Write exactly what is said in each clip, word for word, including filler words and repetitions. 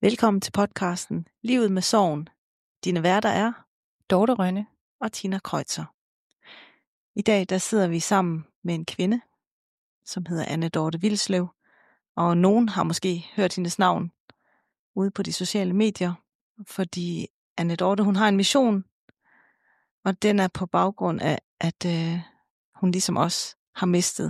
Velkommen til podcasten Livet med Sorgen. Dine værter er Dorte Rønne og Tina Kreutzer. I dag der sidder vi sammen med en kvinde, som hedder Anne Dorte Vilslev, og nogen har måske hørt hendes navn ude på de sociale medier, fordi Anne Dorte hun har en mission, og den er på baggrund af, at øh, hun ligesom os har mistet.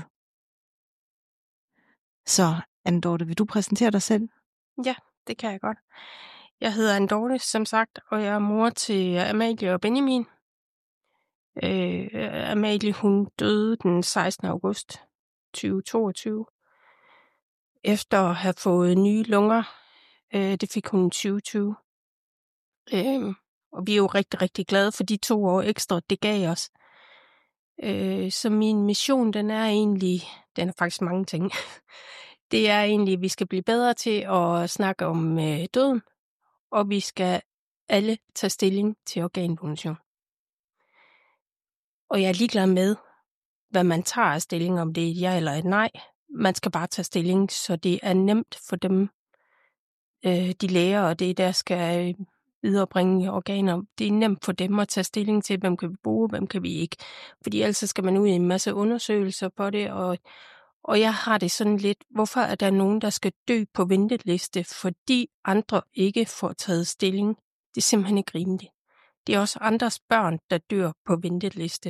Så Anne Dorte, vil du præsentere dig selv? Ja, det kan jeg godt. Jeg hedder Anne Dorte, som sagt, og jeg er mor til Amalie og Benjamin. Øh, Amalie, hun døde den sekstende august tyve toogtyve, efter at have fået nye lunger. Øh, det fik hun i tyve tyve. Øh, og vi er jo rigtig, rigtig glade for de to år ekstra, det gav os. Øh, så min mission, den er egentlig, den er faktisk mange ting. Det er egentlig, at vi skal blive bedre til at snakke om øh, døden, og vi skal alle tage stilling til organdonation. Og jeg er ligeglad med, hvad man tager af stilling, om det er et ja eller et nej. Man skal bare tage stilling, så det er nemt for dem, øh, de læger, og det der skal øh, viderebringe organer. Det er nemt for dem at tage stilling til, hvem kan vi bruge, hvem kan vi ikke. Fordi ellers skal man ud i en masse undersøgelser på det, og, og jeg har det sådan lidt, hvorfor er der nogen, der skal dø på venteliste, fordi andre ikke får taget stilling? Det er simpelthen ikke rimeligt. Det er også andres børn, der dør på venteliste.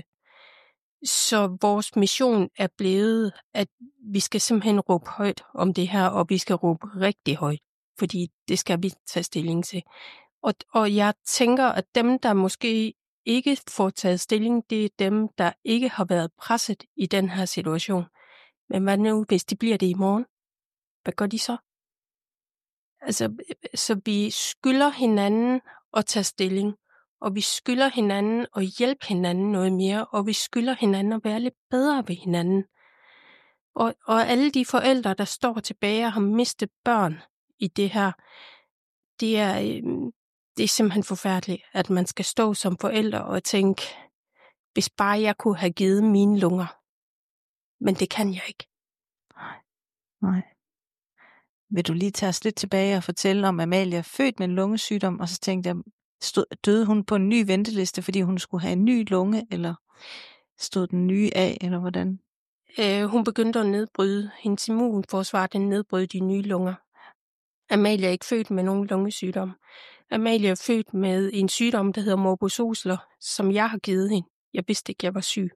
Så vores mission er blevet, at vi skal simpelthen råbe højt om det her, og vi skal råbe rigtig højt, fordi det skal vi tage stilling til. Og, og jeg tænker, at dem, der måske ikke får taget stilling, det er dem, der ikke har været presset i den her situation. Men hvad nu, hvis de bliver det i morgen? Hvad gør de så? Altså, så vi skylder hinanden at tage stilling, og vi skylder hinanden at hjælpe hinanden noget mere, og vi skylder hinanden at være lidt bedre ved hinanden. Og, og alle de forældre, der står tilbage og har mistet børn i det her, det er, det er simpelthen forfærdeligt, at man skal stå som forælder og tænke, hvis bare jeg kunne have givet mine lunger. Men det kan jeg ikke. Nej. Nej. Vil du lige tage os lidt tilbage og fortælle om, at Amalie er født med en lungesygdom, og så tænkte jeg, stod, døde hun på en ny venteliste, fordi hun skulle have en ny lunge, eller stod den nye af, eller hvordan? Øh, hun begyndte at nedbryde, hendes immunforsvar, den nedbrød de nye lunger. Amalie er ikke født med nogen lungesygdom. Amalie er født med en sygdom, der hedder morbus Osler, som jeg har givet hende. Jeg vidste ikke, jeg var syg.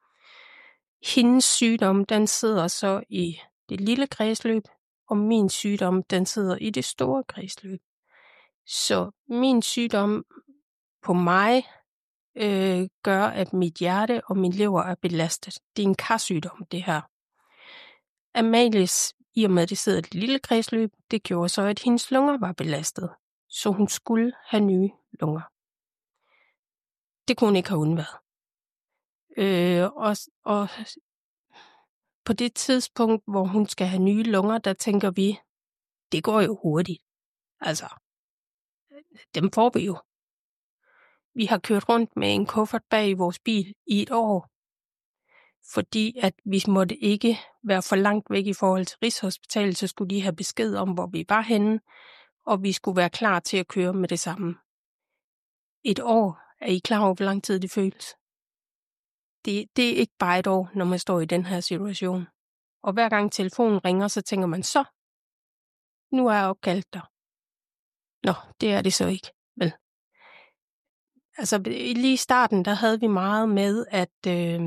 Hendes sygdom, den sidder så i det lille kredsløb, og min sygdom, den sidder i det store kredsløb. Så min sygdom på mig øh, gør, at mit hjerte og min lever er belastet. Det er en karsygdom, det her. Amalies, i og med at det sidder i det lille kredsløb, det gjorde så, at hendes lunger var belastet. Så hun skulle have nye lunger. Det kunne hun ikke have undværet. Øh, og, og på det tidspunkt, hvor hun skal have nye lunger, der tænker vi, det går jo hurtigt. Altså, dem får vi jo. Vi har kørt rundt med en kuffert bag i vores bil i et år, fordi at vi måtte ikke være for langt væk i forhold til Rigshospitalet, så skulle de have besked om, hvor vi var henne, og vi skulle være klar til at køre med det samme. Et år, er I klar over, hvor lang tid det føles? Det, det er ikke bare et år, når man står i den her situation. Og hver gang telefonen ringer, så tænker man, så, nu er jeg opkaldt dig. Nå, det er det så ikke, vel? Altså, lige i starten, der havde vi meget med, at øh,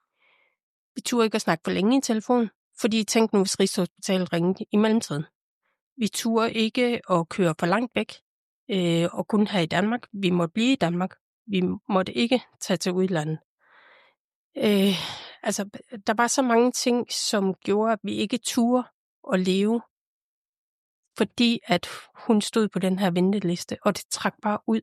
vi turde ikke at snakke for længe i telefon, fordi tænk nu, hvis Rigshospitalet ringede i mellemtiden. Vi turde ikke at køre for langt væk, øh, og kun her i Danmark. Vi måtte blive i Danmark. Vi måtte ikke tage til udlandet. Øh, altså, der var så mange ting, som gjorde, at vi ikke turde at leve, fordi at hun stod på den her venteliste, og det trak bare ud.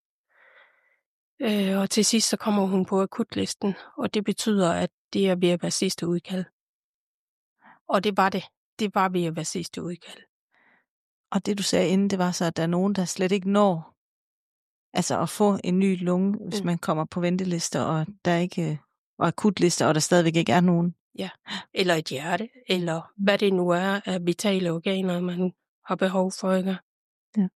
Øh, og til sidst så kommer hun på akutlisten, og det betyder, at det er ved at være sidste udkald. Og det var det. Det var ved at være sidste udkald. Og det du sagde inden, det var så, at der er nogen, der slet ikke når altså at få en ny lunge, hvis mm. man kommer på venteliste, og der ikke og akutlister, og der stadigvæk ikke er nogen. Ja, eller et hjerte, eller hvad det nu er af vitale organer, man har behov for, ikke? Ja.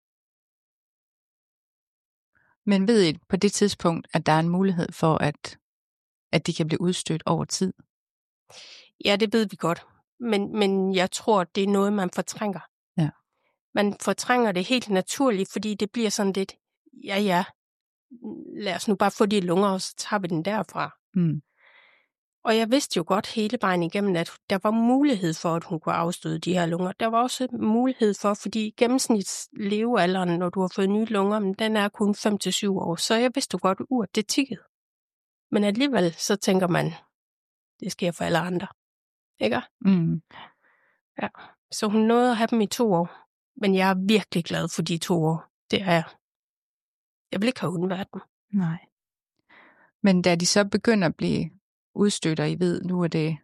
Men ved I på det tidspunkt, at der er en mulighed for, at, at de kan blive udstødt over tid? Ja, det ved vi godt. Men, men jeg tror, det er noget, man fortrænger. Ja. Man fortrænger det helt naturligt, fordi det bliver sådan lidt, ja ja, lad os nu bare få de lunger, og så tager vi den derfra. Mm. Og jeg vidste jo godt hele vejen igennem, at der var mulighed for, at hun kunne afstøde de her lunger. Der var også mulighed for, fordi gennemsnitslevealderen, når du har fået nye lunger, men den er kun fem til syv år. Så jeg vidste jo godt, at uret det tikkede. Men alligevel så tænker man, det sker for alle andre. Ikke? Mm. Ja. Så hun nåede at have dem i to år. Men jeg er virkelig glad for de to år. Det er jeg. Jeg vil ikke have undværet dem. Nej. Men da de så begynder at blive udstødt, og I ved, nu er det,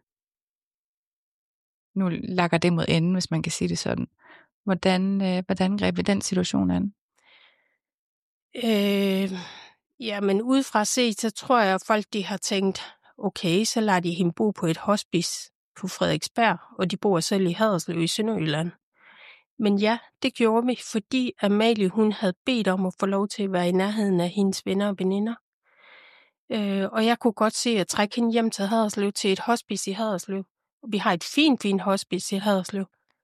nu lakker det mod enden, hvis man kan sige det sådan. Hvordan, øh, hvordan greb vi den situation an? Øh, ja, men udefra set, så tror jeg, at folk de har tænkt, okay, så lader de hende bo på et hospice på Frederiksberg, og de bor selv i Haderslev i Sønderjylland. Men ja, det gjorde vi, fordi Amalie hun havde bedt om at få lov til at være i nærheden af hendes venner og veninder. Øh, og jeg kunne godt se at trække hende hjem til Haderslev, til et hospice i Haderslev. Vi har et fint, fint hospice i Haderslev.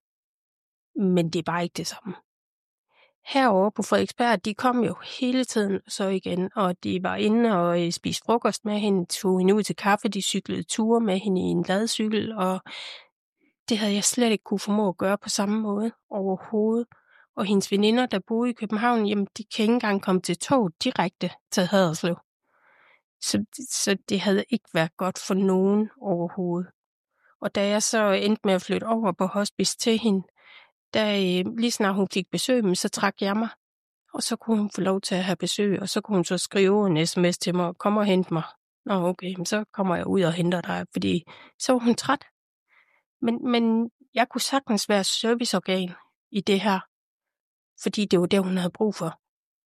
Men det er bare ikke det samme. Herovre på Frederiksberg, de kom jo hele tiden så igen, og de var inde og spiste frokost med hende, tog hende ud til kaffe, de cyklede ture med hende i en ladcykel, og det havde jeg slet ikke kunne formå at gøre på samme måde overhovedet. Og hendes veninder, der boede i København, jamen de kan ikke engang komme til tog direkte til Haderslev. Så, så det havde ikke været godt for nogen overhovedet. Og da jeg så endte med at flytte over på hospice til hende, da lige snart hun fik besøg, så trak jeg mig. Og så kunne hun få lov til at have besøg, og så kunne hun så skrive en sms til mig, kom og hente mig. Nå okay, så kommer jeg ud og henter dig, fordi så var hun træt. Men, men jeg kunne sagtens være serviceorgan i det her, fordi det var det, hun havde brug for.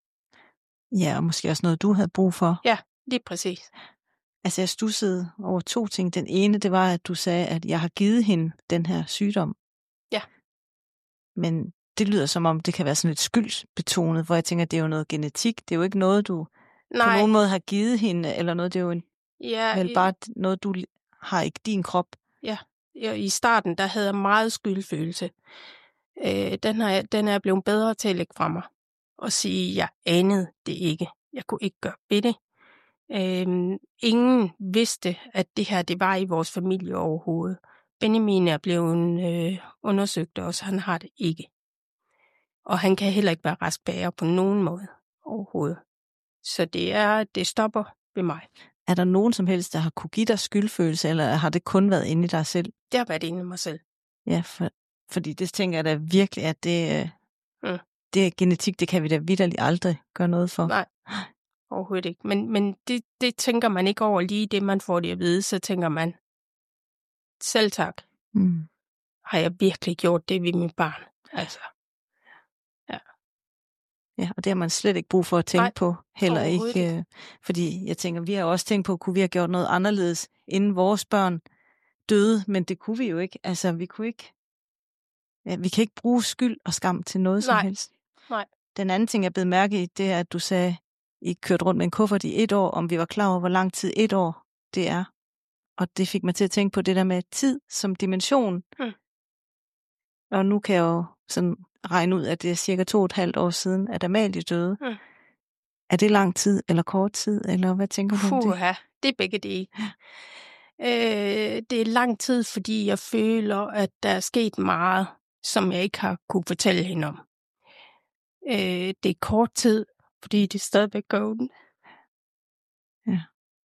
Ja, og måske også noget, du havde brug for. Ja, lige præcis. Altså, jeg studsede over to ting. Den ene, det var, at du sagde, at jeg har givet hende den her sygdom. Ja. Men det lyder som om, det kan være sådan lidt skyldsbetonet, hvor jeg tænker, at det er jo noget genetik. Det er jo ikke noget, du Nej. på nogen måde har givet hende, eller noget. Det er jo en, ja, vel bare noget, du har i din krop. Ja, i starten, der havde jeg meget skyldfølelse. Øh, den, har, den er jeg blevet bedre til at lægge fra mig og sige, at jeg anede det ikke. Jeg kunne ikke gøre ved det. Øh, ingen vidste, at det her det var i vores familie overhovedet. Benjamin er blevet øh, undersøgt også, han har det ikke. Og han kan heller ikke være rask bager på nogen måde overhovedet. Så det er, det stopper ved mig. Er der nogen som helst, der har kunne give dig skyldfølelse, eller har det kun været inde i dig selv? Det har været inde i mig selv. Ja, for, fordi det tænker jeg da virkelig, at det, mm. det er genetik, det kan vi da vitterligt aldrig gøre noget for. Nej, overhovedet ikke. Men, men det, det tænker man ikke over lige det, man får det at vide. Så tænker man, selv tak. Mm. Har jeg virkelig gjort det ved mit barn? Altså, ja. Ja, og det har man slet ikke brug for at tænke Nej, på. Heller ikke, øh, fordi jeg tænker, vi har også tænkt på, kunne vi have gjort noget anderledes, inden vores børn døde, men det kunne vi jo ikke. Altså, vi kunne ikke, ja, vi kan ikke bruge skyld og skam til noget Nej. som helst. Nej. Den anden ting, jeg blev mærke i, det er, at du sagde, I kørte rundt med en kuffert i et år, om vi var klar over, hvor lang tid et år det er. Og det fik mig til at tænke på det der med tid som dimension. Mm. Og nu kan jeg jo sådan regne ud, at det er cirka to og et halvt år siden, at Amalie døde. Mm. Er det lang tid eller kort tid, eller hvad tænker du om det? Puha, det er begge dele. Øh, det er lang tid, fordi jeg føler, at der er sket meget, som jeg ikke har kunne fortælle hende om. Øh, det er kort tid, fordi det er stadigvæk går ondt. Ja.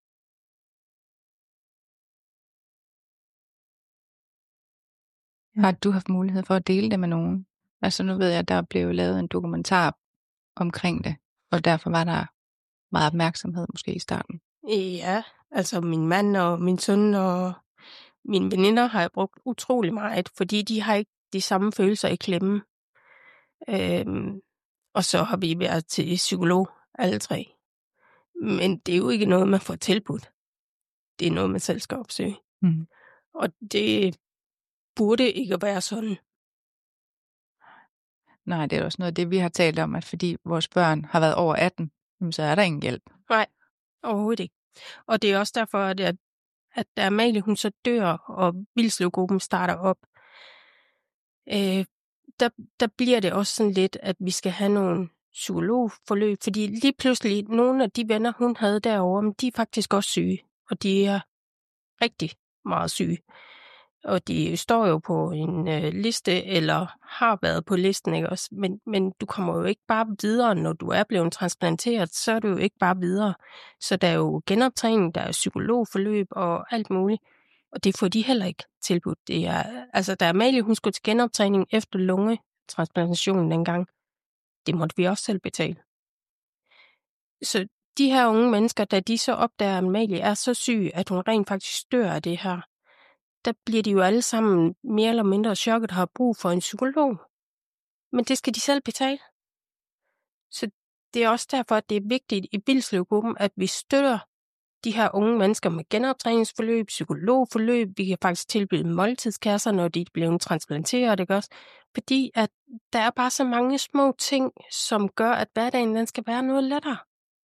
Har du haft mulighed for at dele det med nogen? Altså nu ved jeg, at der blev lavet en dokumentar omkring det, og derfor var der meget opmærksomhed måske i starten. Ja, altså min mand og min søn og mine veninder har jeg brugt utrolig meget, fordi de har ikke de samme følelser i klemme. Øhm, og så har vi været til psykolog, alle tre. Men det er jo ikke noget, man får tilbudt. Det er noget, man selv skal opsøge. Mm. Og det burde ikke være sådan. Nej, det er også noget af det, vi har talt om, at fordi vores børn har været over atten, Jamen, så er der ingen hjælp. Nej, overhovedet ikke. Og det er også derfor, at, at, at da Amalie hun så dør, og Vilsløv-gruppen starter op, øh, der, der bliver det også sådan lidt, at vi skal have nogle psykologforløb, fordi lige pludselig, nogle af de venner, hun havde derovre, de er faktisk også syge, og de er rigtig meget syge. Og de står jo på en øh, liste, eller har været på listen, ikke også? Men, men du kommer jo ikke bare videre, når du er blevet transplanteret, så er du jo ikke bare videre. Så der er jo genoptræning, der er psykologforløb og alt muligt. Og det får de heller ikke tilbudt. Det er, altså, da Amalie, hun skulle til genoptræning efter lungetransplantationen dengang, det måtte vi også selv betale. Så de her unge mennesker, da de så opdager, at Amalie er så syg, at hun rent faktisk dør af det her, der bliver de jo alle sammen mere eller mindre chokket og har brug for en psykolog. Men det skal de selv betale. Så det er også derfor, at det er vigtigt i Vilsløv-gruppen, at vi støtter de her unge mennesker med genoptræningsforløb, psykologforløb. Vi kan faktisk tilbyde måltidskasser, når de er blevet transplanteret, ikke også? Fordi at der er bare så mange små ting, som gør, at hverdagen den skal være noget lettere.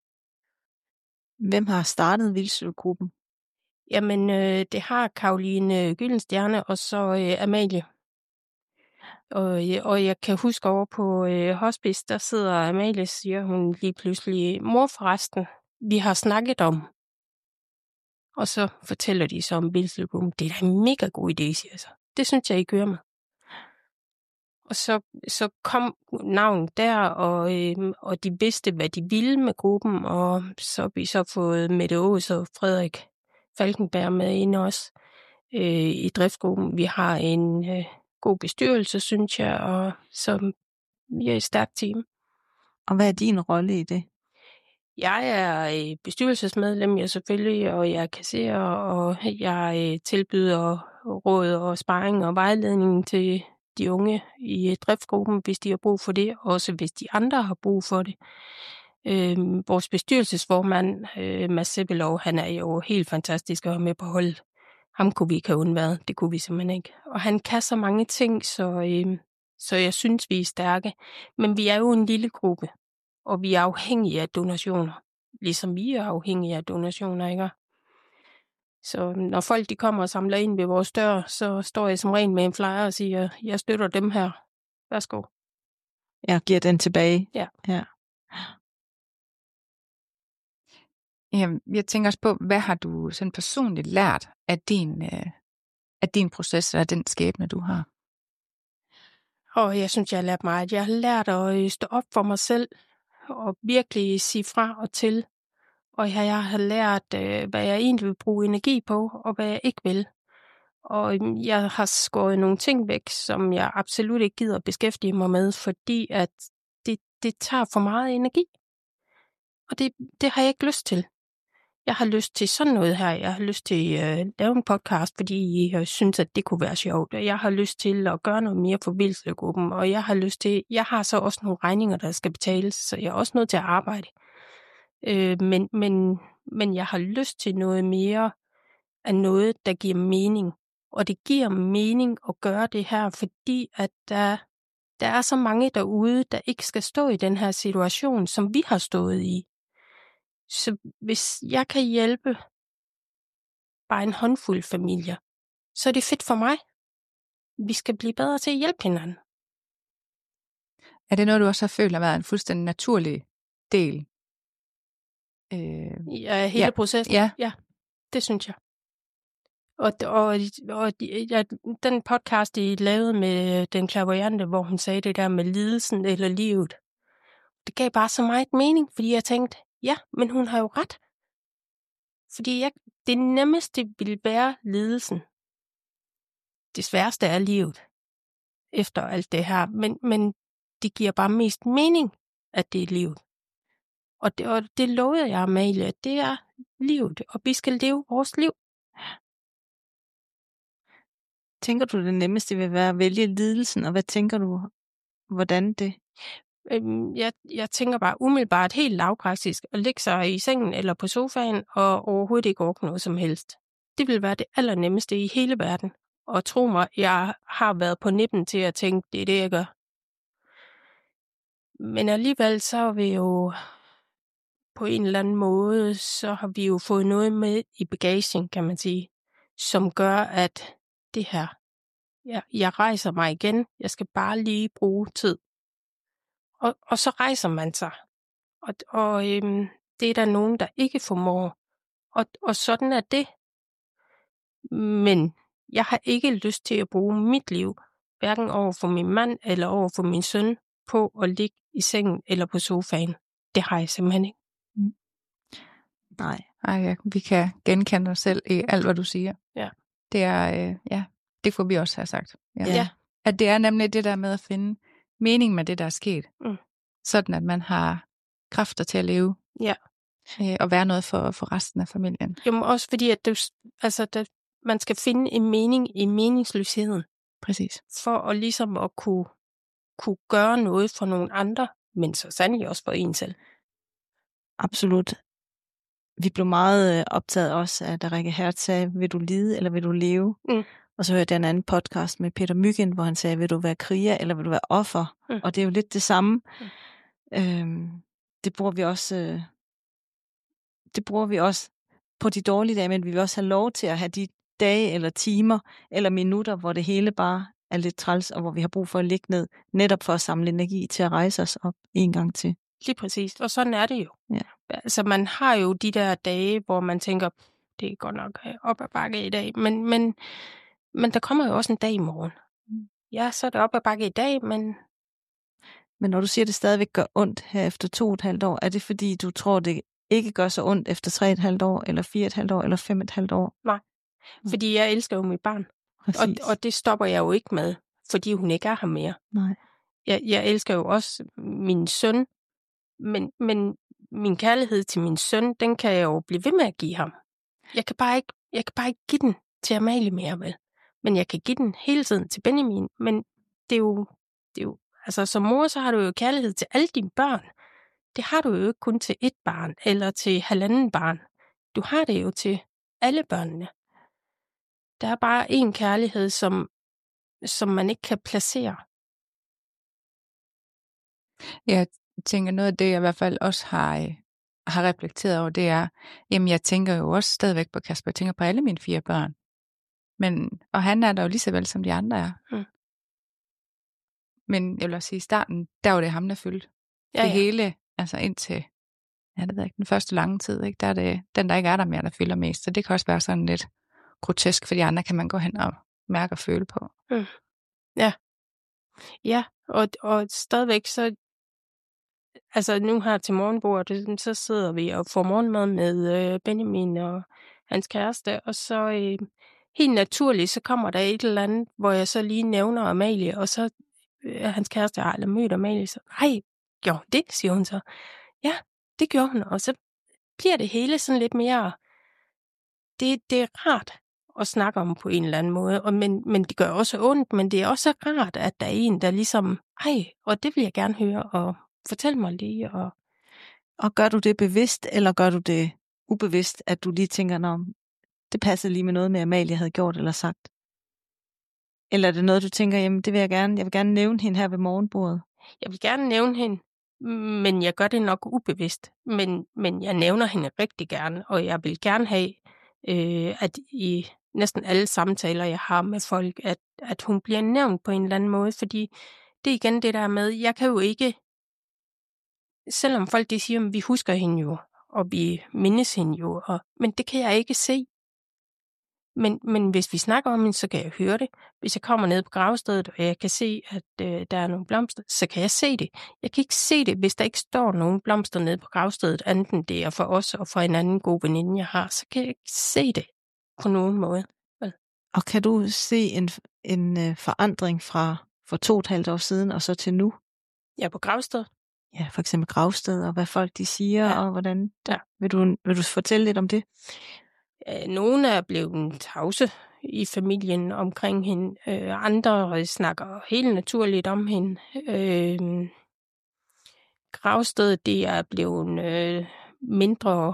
Hvem har startet Vilsløv-gruppen? Jamen, øh, det har Karoline Gyldenstjerne og så øh, Amalie. Og, og jeg kan huske over på øh, hospice, der sidder Amalie, siger hun lige pludselig, mor forresten, vi har snakket om. Og så fortæller de så om Vilsløv-gruppen. Det er da en mega god idé, siger jeg så. Det synes jeg, I kører med. Og så, så kom navnet der, og, øh, og de vidste, hvad de ville med gruppen, og så har vi så fået Mette Aas og Frederik Falkenberg med ind også øh, i driftsgruppen. Vi har en øh, god bestyrelse, synes jeg, og så vi er et stærkt team. Og hvad er din rolle i det? Jeg er bestyrelsesmedlem, jeg selvfølgelig, og jeg er kasserer, og jeg tilbyder råd og sparring og vejledning til de unge i driftsgruppen, hvis de har brug for det, også hvis de andre har brug for det. Øh, vores bestyrelsesformand, øh, Mads Sebbelov, han er jo helt fantastisk at have med på holdet. Ham kunne vi ikke have undværet, det kunne vi simpelthen ikke. Og han kan så mange ting, så, øh, så jeg synes, vi er stærke. Men vi er jo en lille gruppe. Og vi er afhængige af donationer, ligesom vi er afhængige af donationer, ikke? Så når folk de kommer og samler ind ved vores dør, så står jeg som regel med en flyer og siger, jeg støtter dem her. Værsgo. Jeg giver den tilbage. Ja. ja. Jamen, jeg tænker også på, hvad har du sådan personligt lært af din, øh, af din proces, af den skæbne, du har? Og jeg synes, jeg har lært meget. Jeg har lært at stå op for mig selv, og virkelig sige fra og til. Og jeg har lært, hvad jeg egentlig vil bruge energi på, og hvad jeg ikke vil. Og jeg har skåret nogle ting væk, som jeg absolut ikke gider beskæftige mig med, fordi at det, det tager for meget energi. Og det, det har jeg ikke lyst til. Jeg har lyst til sådan noget her. Jeg har lyst til at uh, lave en podcast, fordi jeg synes, at det kunne være sjovt. Jeg har lyst til at gøre noget mere for Vilsløv-gruppen, og jeg har lyst til, jeg har så også nogle regninger, der skal betales, så jeg er også nødt til at arbejde. Øh, men, men, men jeg har lyst til noget mere af noget, der giver mening. Og det giver mening at gøre det her, fordi at der, der er så mange derude, der ikke skal stå i den her situation, som vi har stået i. Så hvis jeg kan hjælpe bare en håndfuld familier, så er det fedt for mig. Vi skal blive bedre til at hjælpe hinanden. Er det noget, du også har følt har været en fuldstændig naturlig del? Øh, ja, hele ja. processen? Ja. Ja, det synes jeg. Og, og, og ja, den podcast, I lavede med den clairvoyante, hvor hun sagde det der med lidelsen eller livet, det gav bare så meget mening, fordi jeg tænkte, ja, men hun har jo ret. Fordi jeg, det nemmeste ville være lidelsen. Det sværeste er livet, efter alt det her. Men, men det giver bare mest mening, at det er livet. Og det, og det lovede jeg, Amalie, at det er livet, og vi skal leve vores liv. Tænker du, det nemmeste vil være at vælge lidelsen, og hvad tænker du, hvordan det? Øhm, jeg, jeg tænker bare umiddelbart helt lavpraktisk at ligge sig i sengen eller på sofaen og overhovedet ikke orke noget som helst. Det vil være det allernemmeste i hele verden. Og tro mig, jeg har været på nippen til at tænke, det er det, jeg gør. Men alligevel så vil jo på en eller anden måde, så har vi jo fået noget med i bagagen, kan man sige, som gør, at det her, jeg, jeg rejser mig igen, jeg skal bare lige bruge tid. Og, og så rejser man sig. Og, og øhm, det er der nogen, der ikke formår. Og, og sådan er det. Men jeg har ikke lyst til at bruge mit liv, hverken over for min mand eller over for min søn, på at ligge i sengen eller på sofaen. Det har jeg simpelthen ikke. Mm. Nej. Ej, ja, vi kan genkende os selv i alt, hvad du siger. Ja. Det er, øh, ja, det kunne vi også have sagt. Ja. Ja. At det er nemlig det der med at finde mening med det, der er sket. Mm. Sådan, at man har kræfter til at leve. Ja. Øh, og være noget for, for resten af familien. Jamen også fordi, at det, altså, det, man skal finde en mening i meningsløsheden. Præcis. For at ligesom at kunne, kunne gøre noget for nogle andre, men så sandelig også for en selv. Absolut. Vi blev meget optaget også af, da Rikke Hertz sagde, vil du lide, eller vil du leve? Mm. Og så hørte jeg en anden podcast med Peter Myggen, hvor han sagde, vil du være kriger, eller vil du være offer? Mm. Og det er jo lidt det samme. Mm. Øhm, det bruger vi også øh, det bruger vi også på de dårlige dage, men vi vil også have lov til at have de dage, eller timer, eller minutter, hvor det hele bare er lidt træls, og hvor vi har brug for at ligge ned, netop for at samle energi til at rejse os op en gang til. Lige præcis, og sådan er det jo. Ja. Altså man har jo de der dage, hvor man tænker, det er godt nok op ad bakke i dag, men, men, men der kommer jo også en dag i morgen. Ja, så er det op ad bakke i dag, men... Men når du siger, at det stadigvæk gør ondt her efter to og et halvt år, er det fordi, du tror, det ikke gør så ondt efter tre og et halvt år, eller fire og et halvt år, eller fem og et halvt år? Nej, fordi jeg elsker jo mit barn. Og, og det stopper jeg jo ikke med, fordi hun ikke er her mere. Nej. Jeg, jeg elsker jo også min søn, men, men min kærlighed til min søn, den kan jeg jo blive ved med at give ham. Jeg kan bare ikke, jeg kan bare ikke give den til Amalie mere, vel? Men jeg kan give den hele tiden til Benjamin, men det er jo, det er jo altså som mor, så har du jo kærlighed til alle dine børn. Det har du jo ikke kun til et barn, eller til halvanden barn. Du har det jo til alle børnene. Der er bare en kærlighed, som, som man ikke kan placere. Jeg tænker, noget af det, jeg i hvert fald også har, har reflekteret over, det er, jamen jeg tænker jo også stadigvæk på Kasper. Jeg tænker på alle mine fire børn. Men, og han er der jo lige så vel, som de andre er. Mm. Men jeg vil også sige, i starten, der var det ham, der fyldte. Ja, det ja. hele, altså indtil, ja, det ved jeg ikke, den første lange tid, ikke? Der er det den, der ikke er der mere, der fylder mest. Så det kan også være sådan lidt grotesk, for de andre kan man gå hen og mærke og føle på. Mm. Ja. Ja, og, og stadigvæk så, altså nu her til morgenbordet, så sidder vi og får morgenmad med øh, Benjamin og hans kæreste, og så øh, helt naturligt, så kommer der et eller andet, hvor jeg så lige nævner Amalie, og så øh, hans kæreste har aldrig mødt Amalie, så ej, gjorde hun det, siger hun så. Ja, det gjorde hun, og så bliver det hele sådan lidt mere, det, det er rart at snakke om på en eller anden måde, og, men, men det gør også ondt, men det er også rart, at der er en, der ligesom, ej, og det vil jeg gerne høre, og fortæl mig lige. Og, og gør du det bevidst, eller gør du det ubevidst, at du lige tænker, nå, det passer lige med noget med, Amalie havde gjort eller sagt? Eller er det noget, du tænker, jamen det vil jeg gerne, jeg vil gerne nævne hende her ved morgenbordet? Jeg vil gerne nævne hende, men jeg gør det nok ubevidst. Men, men jeg nævner hende rigtig gerne, og jeg vil gerne have, øh, at i næsten alle samtaler, jeg har med folk, at, at hun bliver nævnt på en eller anden måde, fordi det er igen det der med, jeg kan jo ikke, selvom folk de siger, at vi husker hende jo, og vi mindes hende jo, og, men det kan jeg ikke se. Men, men hvis vi snakker om hende, så kan jeg høre det. Hvis jeg kommer ned på gravstedet, og jeg kan se, at øh, der er nogle blomster, så kan jeg se det. Jeg kan ikke se det, hvis der ikke står nogen blomster nede på gravstedet, enten det er for os og for en anden god veninde, jeg har, så kan jeg ikke se det på nogen måde. Vel? Og kan du se en, en uh, forandring fra for to og et halvt år siden og så til nu? Ja, på gravstedet. Ja, for eksempel gravsted, og hvad folk de siger, ja. Og hvordan. Ja. Vil du, vil du fortælle lidt om det? Nogle er blevet tavse i familien omkring hende. Øh, andre snakker helt naturligt om hende. Øh, gravstedet, det er blevet øh, mindre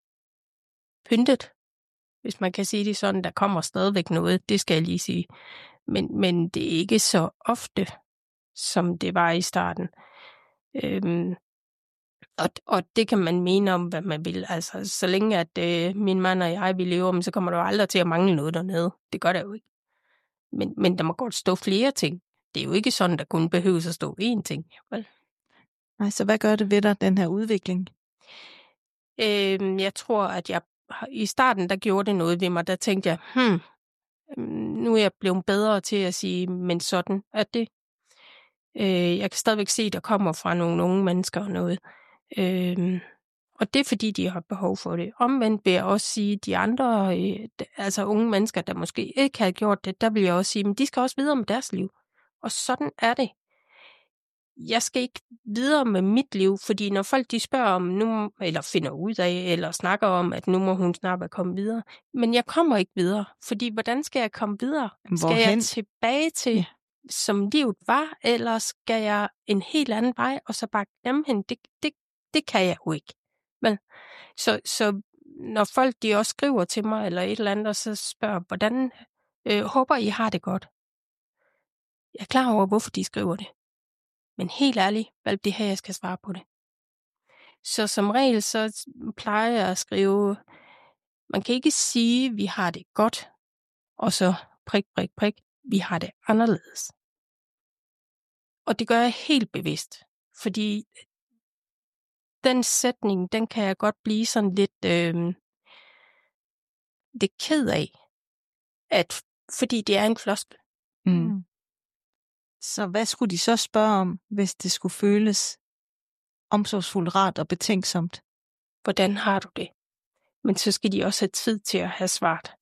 pyntet, hvis man kan sige det sådan. Der kommer stadigvæk noget, det skal jeg lige sige. Men, men det er ikke så ofte, som det var i starten. Øh, Og, og det kan man mene om, hvad man vil. Altså, så længe at øh, min mand og jeg, vi lever om, så kommer der jo aldrig til at mangle noget dernede. Det gør der jo ikke. Men, men der må godt stå flere ting. Det er jo ikke sådan, der kun behøves at stå én ting. Vel? Nej, så hvad gør det ved dig, den her udvikling? Øh, jeg tror, at jeg i starten, der gjorde det noget ved mig. Der tænkte jeg, hmm, nu er jeg blevet bedre til at sige, men sådan er det. Øh, jeg kan stadigvæk se, at der kommer fra nogle unge mennesker og noget. Øh, og det er, fordi de har behov for det. Omvendt vil jeg også sige, at de andre, øh, altså unge mennesker, der måske ikke har gjort det, der vil jeg også sige, at de skal også videre med deres liv. Og sådan er det. Jeg skal ikke videre med mit liv, fordi når folk de spørger om nu, eller finder ud af, eller snakker om, at nu må hun snart komme videre, men jeg kommer ikke videre, fordi hvordan skal jeg komme videre? Hvorhen? Skal jeg tilbage til, ja. som livet var, eller skal jeg en helt anden vej, og så bare glemme hende? Det, det, det kan jeg jo ikke. Men, så, så når folk de også skriver til mig, eller et eller andet, og så spørger, hvordan øh, håber I har det godt? Jeg er klar over, hvorfor de skriver det. Men helt ærligt, hvad det her, jeg skal svare på det. Så som regel, så plejer jeg at skrive, man kan ikke sige, at vi har det godt, og så prik, prik, prik, vi har det anderledes. Og det gør jeg helt bevidst, fordi den sætning, den kan jeg godt blive sådan lidt, øh, lidt ked af, at, fordi det er en floskel. Mm. Så hvad skulle de så spørge om, hvis det skulle føles omsorgsfuldt, rart og betænksomt? Hvordan har du det? Men så skal de også have tid til at have svaret.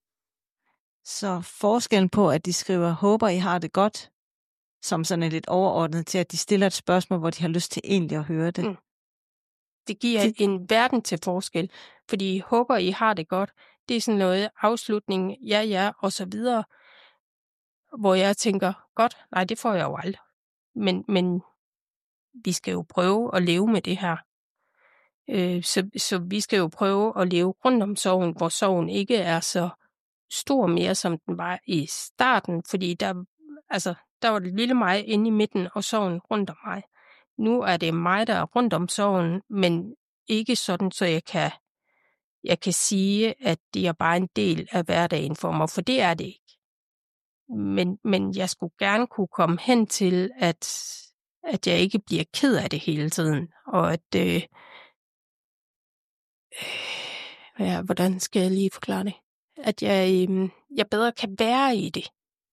Så forskellen på, at de skriver, håber I har det godt, som sådan er lidt overordnet til, at de stiller et spørgsmål, hvor de har lyst til egentlig at høre det. Mm. Det giver det... en verden til forskel, fordi håber I har det godt. Det er sådan noget afslutning, ja, ja, og så videre. Hvor jeg tænker, godt, nej, det får jeg jo aldrig. Men, men vi skal jo prøve at leve med det her. Øh, så, så vi skal jo prøve at leve rundt om sorgen, hvor sorgen ikke er så stor mere, som den var i starten. Fordi der, altså, der var det lille mig inde i midten, og sorgen rundt om mig. Nu er det mig, der er rundt om sorgen, men ikke sådan, så jeg kan, jeg kan sige, at det er bare en del af hverdagen for mig, for det er det ikke. Men, men jeg skulle gerne kunne komme hen til, at, at jeg ikke bliver ked af det hele tiden. Og at, øh, ja, hvordan skal jeg lige forklare det? At jeg, øh, jeg bedre kan være i det.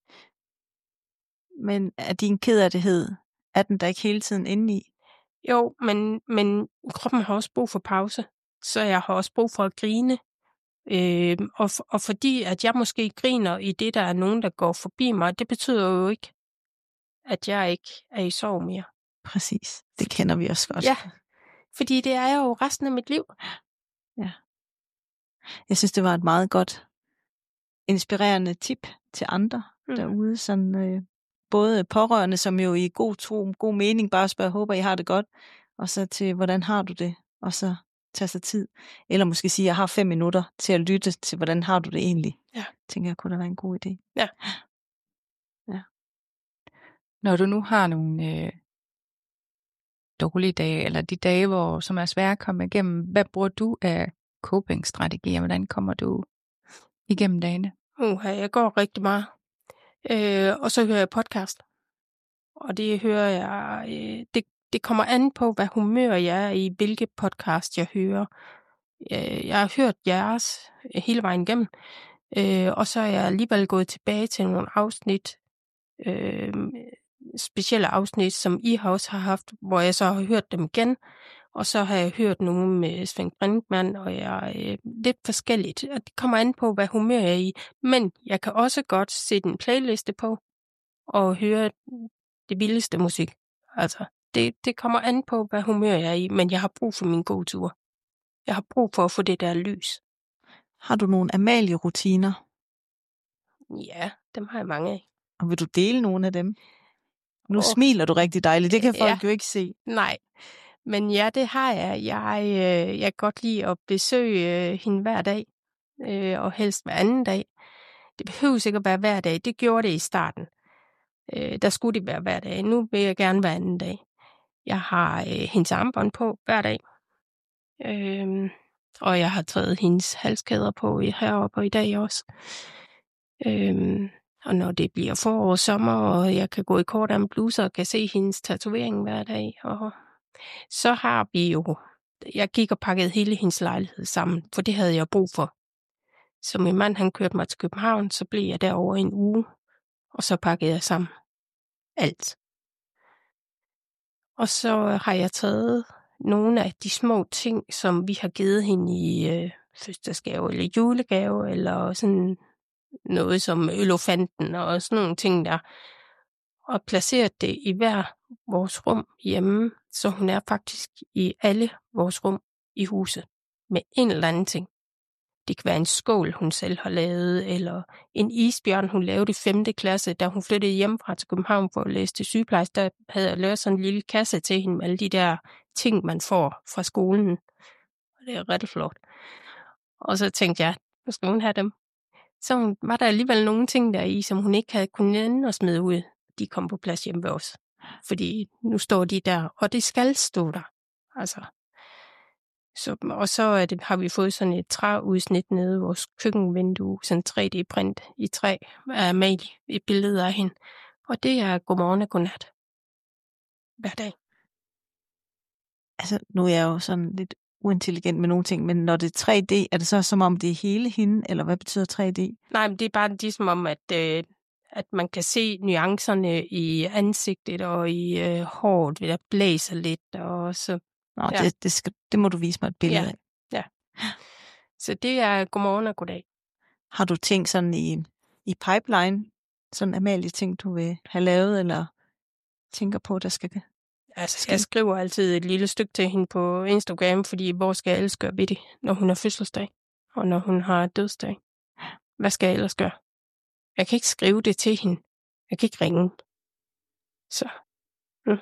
Men er din kederlighed, er den der ikke hele tiden inde i? Jo, men, men kroppen har også brug for pause. Så jeg har også brug for at grine. Øh, og, for, og fordi at jeg måske griner i det, der er nogen, der går forbi mig, det betyder jo ikke, at jeg ikke er i sorg mere. Præcis. Det kender vi også godt. Ja, fordi det er jo resten af mit liv. Ja. Jeg synes, det var et meget godt, inspirerende tip til andre mm. derude. Sådan, øh, både pårørende, som jo i god tro, god mening bare spørger, håber I har det godt, og så til, hvordan har du det? Og så tage sig tid. Eller måske sige, jeg har fem minutter til at lytte til, hvordan har du det egentlig? Ja. Tænker jeg, kunne da være en god idé. Ja. Ja. Når du nu har nogle øh, dårlige dage, eller de dage, hvor, som er svære at komme igennem, hvad bruger du af coping-strategier? Hvordan kommer du igennem dagene? Uh, jeg går rigtig meget. Øh, og så hører jeg podcast. Og det hører jeg, øh, det, det kommer an på, hvad humør jeg er i, hvilke podcast jeg hører. Øh, jeg har hørt jeres hele vejen igennem. Øh, og så er jeg alligevel gået tilbage til nogle afsnit, øh, specielle afsnit, som I også har haft, hvor jeg så har hørt dem igen. Og så har jeg hørt nogle med Svend Brinkmann, og jeg er øh, lidt forskelligt. Og det kommer an på, hvad humør jeg er i. Men jeg kan også godt sætte en playliste på og høre det vildeste musik. Altså, det, det kommer an på, hvad humør jeg er i, men jeg har brug for min gode tur. Jeg har brug for at få det der lys. Har du nogle Amalie-rutiner? Ja, dem har jeg mange af. Og vil du dele nogle af dem? Nu oh. smiler du rigtig dejligt, det kan folk ja. jo ikke se. Nej, men ja, det har jeg. Jeg, øh, jeg kan godt lide at besøge øh, hende hver dag, øh, og helst hver anden dag. Det behøver ikke at være hver dag. Det gjorde det i starten. Øh, der skulle det være hver dag. Nu vil jeg gerne hver anden dag. Jeg har øh, hendes armbånd på hver dag. Øhm, og jeg har taget hendes halskæder på heroppe og i dag også. Øhm, og når det bliver forår og sommer, og jeg kan gå i kortærmet bluser og kan se hendes tatovering hver dag. Og så har vi jo, jeg gik og pakkede hele hendes lejlighed sammen, for det havde jeg brug for. Så min mand, han kørte mig til København, så blev jeg derovre en uge, og så pakkede jeg sammen alt. Og så har jeg taget nogle af de små ting, som vi har givet hende i øh, fødselsdagsgave eller julegave, eller sådan noget som ølofanten og sådan nogle ting der, og placeret det i hver vores rum hjemme, så hun er faktisk i alle vores rum i huset med en eller anden ting. Det kan være en skål, hun selv har lavet, eller en isbjørn, hun lavede i femte klasse, da hun flyttede hjemmefra til København for at læse til sygeplejerske. Der havde jeg lavet sådan en lille kasse til hende med alle de der ting, man får fra skolen. Og det er ret flot. Og så tænkte jeg, nu skal hun have dem. Så var der alligevel nogle ting der i, som hun ikke havde kunnet ende at smide ud. De kom på plads hjemme ved os. Fordi nu står de der, og det skal stå der. Altså... Så, og så er det, har vi fået sådan et træudsnit nede i vores køkkenvindue, sådan tre D-print i træ af Amalie, et billede af hende. Og det er godmorgen og godnat. Hver dag. Altså, nu er jeg jo sådan lidt uintelligent med nogle ting, men når det er tre D, er det så som om det er hele hende, eller hvad betyder tre D? Nej, men det er bare det, som om, at, øh, at man kan se nuancerne i ansigtet og i øh, håret, ved der blæser lidt, og så... Nå, ja. det, det, skal, det må du vise mig et billede ja. af. Ja. Så det er godmorgen og goddag. Har du ting sådan i, i pipeline, sådan Amalie ting, du vil have lavet, eller tænker på, der skal... Altså, skal... jeg skriver altid et lille stykke til hende på Instagram, fordi hvor skal jeg ellers gøre ved det, når hun har fødselsdag, og når hun har dødsdag? Hvad skal jeg ellers gøre? Jeg kan ikke skrive det til hende. Jeg kan ikke ringe. Så... Mm.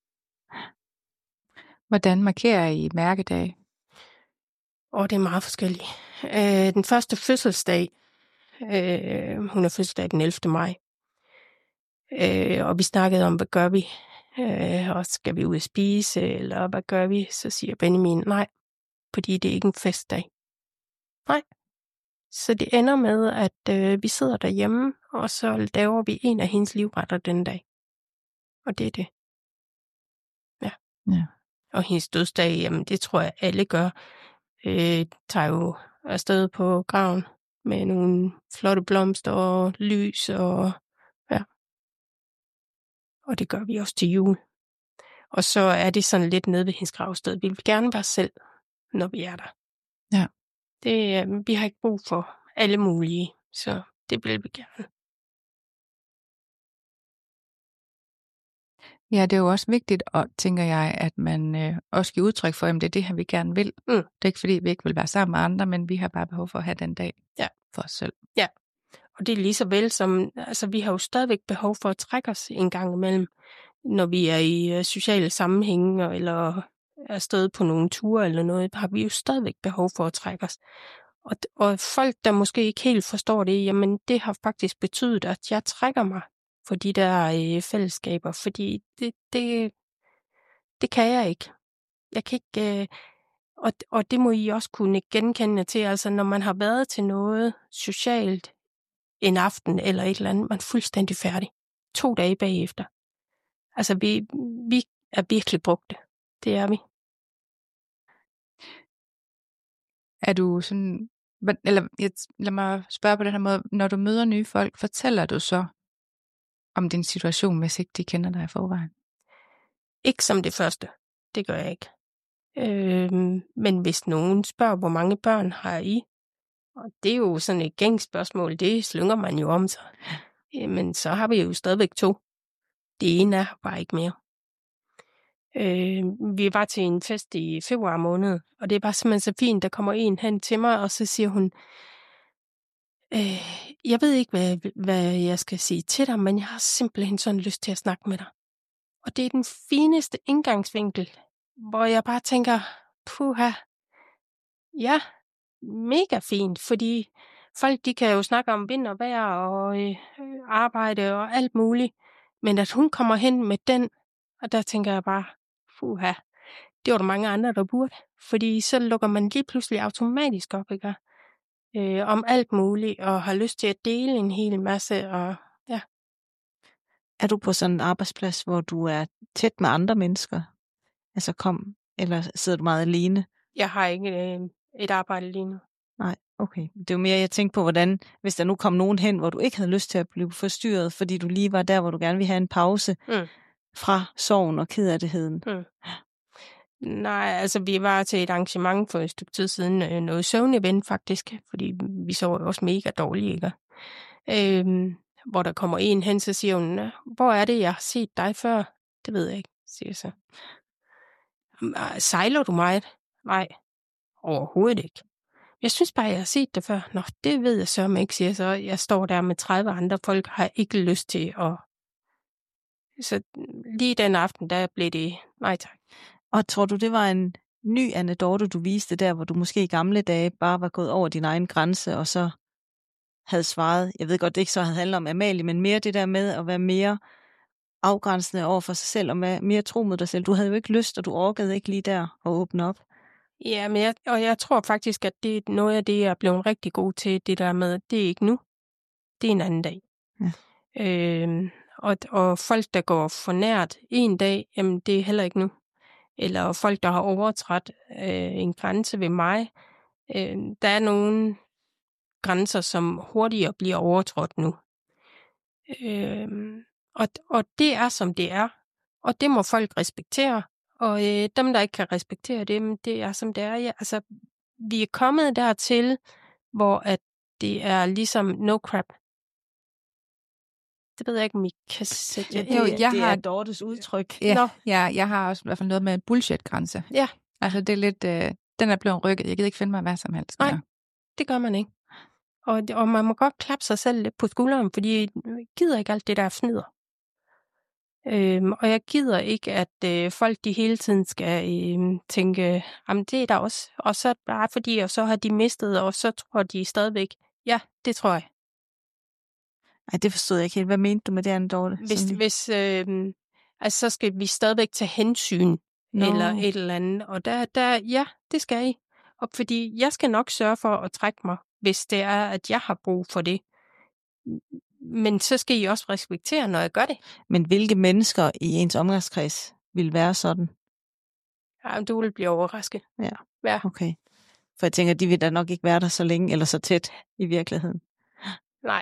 Hvordan markerer I mærkedag? Og det er meget forskelligt. Øh, den første fødselsdag, øh, hun er fødselsdag den ellevte maj, øh, og vi snakkede om, hvad gør vi? Øh, og skal vi ud at spise, eller hvad gør vi? Så siger Benjamin, nej, fordi det er ikke en festdag. Nej. Så det ender med, at øh, vi sidder derhjemme, og så laver vi en af hendes livretter den dag. Og det er det. Ja. Ja. Og hendes dødsdag, jamen det tror jeg alle gør. Øh, tager jo afsted på graven med nogle flotte blomster og lys og ja. Og det gør vi også til jul. Og så er det sådan lidt nede ved hendes gravsted. Vi vil gerne være selv, når vi er der. Ja. Det, øh, vi har ikke brug for alle mulige, så det vil vi gerne. Ja, det er jo også vigtigt, og tænker jeg, at man øh, også giver udtryk for, at det er det her, vi gerne vil. Mm. Det er ikke fordi, vi ikke vil være sammen med andre, men vi har bare behov for at have den dag ja. for os selv. Ja, og det er lige så vel som, altså vi har jo stadigvæk behov for at trække os en gang imellem, når vi er i uh, sociale sammenhænge, eller er sted på nogle ture eller noget, har vi jo stadigvæk behov for at trække os. Og, og folk, der måske ikke helt forstår det, jamen det har faktisk betydet, at jeg trækker mig for de der øh, fællesskaber, fordi det, det, det kan jeg ikke. Jeg kan ikke, øh, og, og det må I også kunne genkende til, altså når man har været til noget socialt en aften eller et eller andet, man er fuldstændig færdig. To dage bagefter. Altså vi, vi er virkelig brugte. Det er vi. Er du sådan, eller lad mig spørge på den her måde, når du møder nye folk, fortæller du så om din situation, hvis ikke de kender dig i forvejen? Ikke som det første. Det gør jeg ikke. Øhm, men hvis nogen spørger, hvor mange børn har I? Og det er jo sådan et gængspørgsmål, det slynger man jo om sig. Men så har vi jo stadigvæk to. Det ene er bare ikke mere. Øh, vi var til en fest i februar måned, og det var simpelthen så fint, der kommer en hen til mig, og så siger hun, øh, jeg ved ikke, hvad, hvad jeg skal sige til dig, men jeg har simpelthen sådan lyst til at snakke med dig. Og det er den fineste indgangsvinkel, hvor jeg bare tænker, puha, ja, mega fint, fordi folk, de kan jo snakke om vind og vejr og øh, arbejde og alt muligt, men at hun kommer hen med den, og der tænker jeg bare, fuha, det var der mange andre, der burde. Fordi så lukker man lige pludselig automatisk op, ikke? Øh, om alt muligt, og har lyst til at dele en hel masse, og ja. Er du på sådan en arbejdsplads, hvor du er tæt med andre mennesker? Altså kom, eller sidder du meget alene? Jeg har ikke øh, et arbejde lige nu. Nej, okay. Det er jo mere, jeg tænker på, hvordan, hvis der nu kom nogen hen, hvor du ikke havde lyst til at blive forstyrret, fordi du lige var der, hvor du gerne ville have en pause mm. fra sorgen og kederligheden. Mm. Nej, altså vi var til et arrangement for et stykke tid siden, noget søvnevent faktisk, fordi vi så også mega dårligt, ikke? Øhm, hvor der kommer en hen, så siger hun, hvor er det, jeg har set dig før? Det ved jeg ikke, siger jeg så. Sejler du meget? Nej, overhovedet ikke. Jeg synes bare, jeg har set det før. Nå, det ved jeg så, ikke, siger så. Jeg står der med tredive andre folk, har ikke lyst til at... Så lige den aften, der blev det nej tak. Og tror du, det var en ny anekdote, du viste der, hvor du måske i gamle dage bare var gået over din egen grænse, og så havde svaret, jeg ved godt, det ikke så havde handlet om Amalie, men mere det der med at være mere afgrænsende over for sig selv, og mere tro mod dig selv. Du havde jo ikke lyst, og du orkede ikke lige der at åbne op. Ja, men jeg, og jeg tror faktisk, at det er noget af det, jeg er blevet rigtig god til, det der med, det er ikke nu, det er en anden dag. Ja. Øhm, og, og folk, der går for nært en dag, jamen det er heller ikke nu. Eller folk, der har overtrådt øh, en grænse ved mig. Øh, der er nogle grænser, som hurtigere bliver overtrådt nu. Øh, og, og det er, som det er. Og det må folk respektere. Og øh, dem, der ikke kan respektere det, det er, som det er. Ja, altså, vi er kommet dertil, hvor at det er ligesom no crap. Det ved jeg ikke, om I kan sætte ja, det. Jo, jeg det har et Dortes udtryk. Ja, ja, jeg har også i hvert fald noget med en bullshit-grænse. Ja. Altså, det er lidt, øh, den er blevet rykket. Jeg gider ikke finde mig hvad som helst. Nej, det gør man ikke. Og, og man må godt klappe sig selv lidt på skulderen, fordi jeg gider ikke alt det, der fnider. Øhm, og jeg gider ikke, at øh, folk de hele tiden skal øh, tænke, jamen det er der også. Og så bare fordi, og så har de mistet, og så tror de stadigvæk, ja, det tror jeg. Ej, det forstod jeg ikke helt. Hvad mente du med det, Anne Dorte? Hvis, hvis øh, altså, så skal vi stadigvæk tage hensyn, no. eller et eller andet. Og der, der, ja, det skal I. Og fordi jeg skal nok sørge for at trække mig, hvis det er, at jeg har brug for det. Men så skal I også respektere, når jeg gør det. Men hvilke mennesker i ens omgangskreds vil være sådan? Ja, du vil blive overrasket. Ja, ja. Okay. For jeg tænker, de vil da nok ikke være der så længe, eller så tæt i virkeligheden. Nej.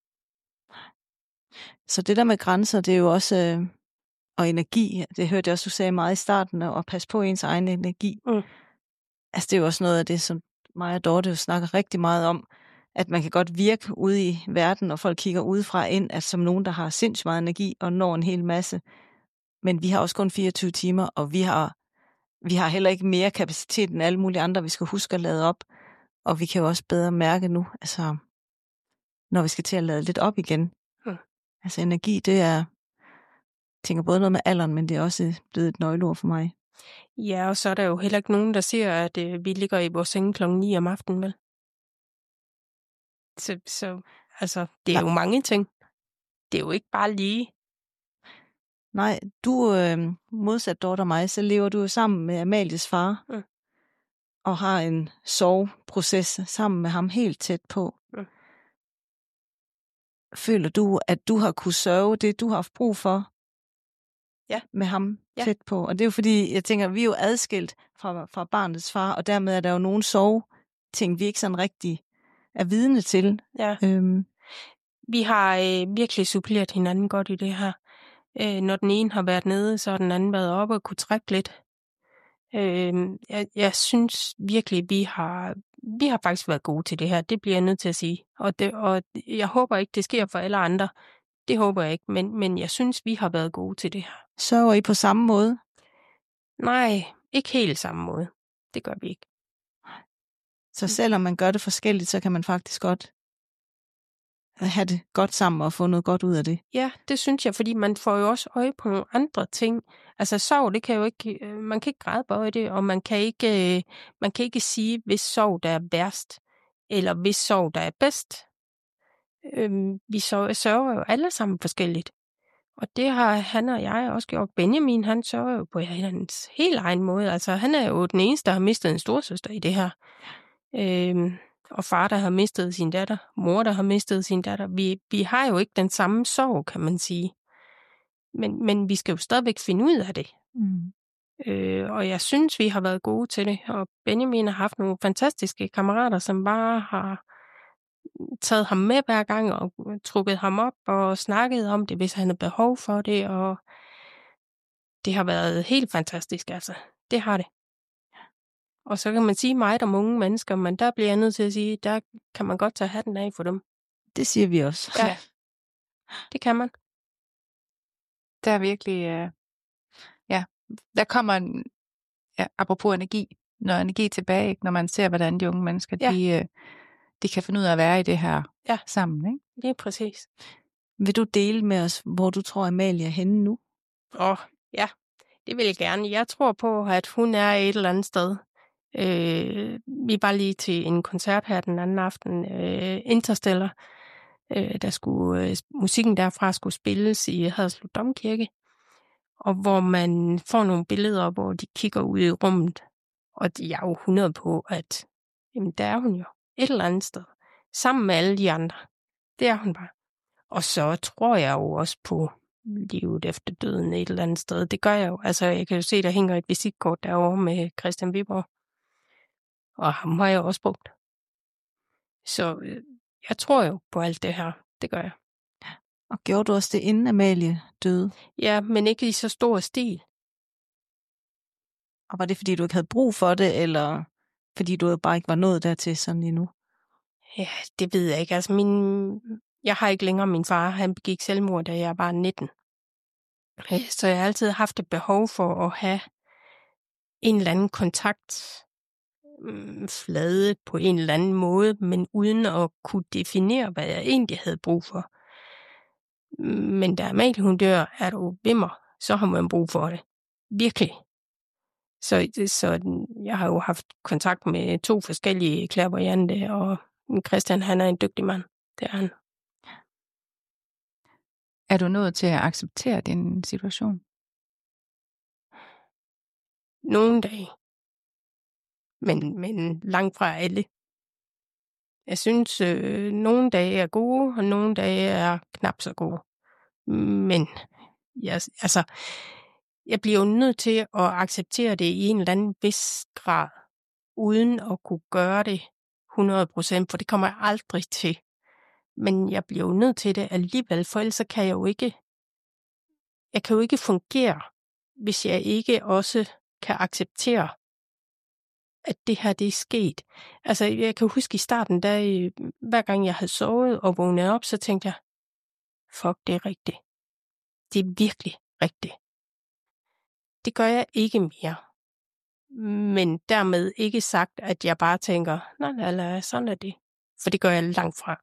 Så det der med grænser, det er jo også, øh, og energi, det hørte jeg også, du sagde meget i starten, og passe på ens egen energi. Mm. Altså det er jo også noget af det, som mig og Dorte jo snakker rigtig meget om, at man kan godt virke ude i verden, og folk kigger udefra ind, at som nogen, der har sindssygt meget energi og når en hel masse. Men vi har også kun fireogtyve timer, og vi har, vi har heller ikke mere kapacitet end alle mulige andre, vi skal huske at lade op. Og vi kan jo også bedre mærke nu, altså når vi skal til at lade lidt op igen. Mm. Altså energi, det er, jeg tænker både noget med alderen, men det er også blevet et nøgleord for mig. Ja, og så er der jo heller ikke nogen, der siger, at øh, vi ligger i vores seng klokken ni om aftenen, vel? Så, så altså, det er Nej. jo mange ting. Det er jo ikke bare lige. Nej, du øh, modsat Dorte og mig, så lever du jo sammen med Amalies far, mm. og har en soveproces sammen med ham helt tæt på. Mm. Føler du, at du har kunne sørge det, du har haft brug for, ja. med ham ja. tæt på? Og det er jo fordi, jeg tænker, vi er jo adskilt fra, fra barnets far, og dermed er der jo nogle soveting, vi ikke sådan rigtig er vidne til. Ja. Øhm. Vi har øh, virkelig suppleret hinanden godt i det her. Øh, når den ene har været nede, så har den anden været oppe og kunne trække lidt. Øh, jeg, jeg synes virkelig, vi har, vi har faktisk været gode til det her. Det bliver jeg nødt til at sige. Og, det, og jeg håber ikke, det sker for alle andre. Det håber jeg ikke, men, men jeg synes, vi har været gode til det her. Sørger I på samme måde? Nej, ikke helt samme måde. Det gør vi ikke. Så selvom man gør det forskelligt, så kan man faktisk godt have det godt sammen og få noget godt ud af det. Ja, det synes jeg, fordi man får jo også øje på nogle andre ting. Altså sorg, det kan jo ikke, man kan ikke græde på det, og man kan ikke, man kan ikke sige, hvis sorg der er værst, eller hvis sorg der er bedst. Øhm, vi sørger jo alle sammen forskelligt. Og det har han og jeg også gjort. Benjamin, han sørger jo på hans helt egen måde. Altså, han er jo den eneste, der har mistet en storsøster i det her. Øhm, og far, der har mistet sin datter. Mor, der har mistet sin datter. Vi, vi har jo ikke den samme sorg, kan man sige. Men, men vi skal jo stadigvæk finde ud af det. Mm. Øh, og jeg synes, vi har været gode til det. Og Benjamin har haft nogle fantastiske kammerater, som bare har taget ham med hver gang og trukket ham op og snakket om det, hvis han har behov for det. Og det har været helt fantastisk, altså. Det har det. Og så kan man sige meget om unge mennesker, men der bliver jeg nødt til at sige, der kan man godt tage hatten af for dem. Det siger vi også. Ja, det kan man. Der er virkelig, øh, ja, der kommer en, ja, apropos energi, noget energi tilbage, ikke? Når man ser, hvordan de unge mennesker, ja. de, øh, de kan finde ud af at være i det her ja. sammen. Ikke? Det er præcis. Vil du dele med os, hvor du tror, Amalie er henne nu? Åh, oh, ja, det vil jeg gerne. Jeg tror på, at hun er et eller andet sted. Øh, vi var lige til en koncert her den anden aften, øh, Interstellar. Øh, der skulle, øh, musikken derfra skulle spilles i Haderslev Domkirke, og hvor man får nogle billeder, hvor de kigger ud i rummet, og de er jo hundrede på, at jamen, der er hun jo et eller andet sted, sammen med alle de andre. Det er hun bare. Og så tror jeg jo også på livet efter døden et eller andet sted. Det gør jeg jo. Altså, jeg kan jo se, der hænger et visitkort derovre med Christian Viborg. Og ham har jeg også brugt. Så øh, jeg tror jo på alt det her. Det gør jeg. Og gjorde du også det, inden Amalie døde? Ja, men ikke i så stor stil. Og var det, fordi du ikke havde brug for det, eller fordi du bare ikke var nået dertil sådan endnu? Ja, det ved jeg ikke. Altså, min... jeg har ikke længere min far. Han begik selvmord, da jeg var nitten. Så jeg har altid haft et behov for at have en eller anden kontakt flade på en eller anden måde, men uden at kunne definere, hvad jeg egentlig havde brug for. Men da Amalie hun dør, er du vimmer, så har man brug for det. Virkelig. Så, så jeg har jo haft kontakt med to forskellige clairvoyante, og Christian, han er en dygtig mand. Det er han. Er du nået til at acceptere din situation? Nogle dage. Men, men langt fra alle. Jeg synes, øh, nogle dage er gode, og nogle dage er knap så gode. Men jeg, altså, jeg bliver jo nødt til at acceptere det i en eller anden vis grad, uden at kunne gøre det hundrede procent, for det kommer jeg aldrig til. Men jeg bliver jo nødt til det alligevel, for ellers kan jeg jo ikke, jeg kan jo ikke fungere, hvis jeg ikke også kan acceptere, at det her, det er sket. Altså, jeg kan huske i starten, da hver gang jeg havde sovet og vågnet op, så tænkte jeg, fuck, det er rigtigt. Det er virkelig rigtigt. Det gør jeg ikke mere. Men dermed ikke sagt, at jeg bare tænker, nej, nej, nej, sådan er det. For det gør jeg langt fra.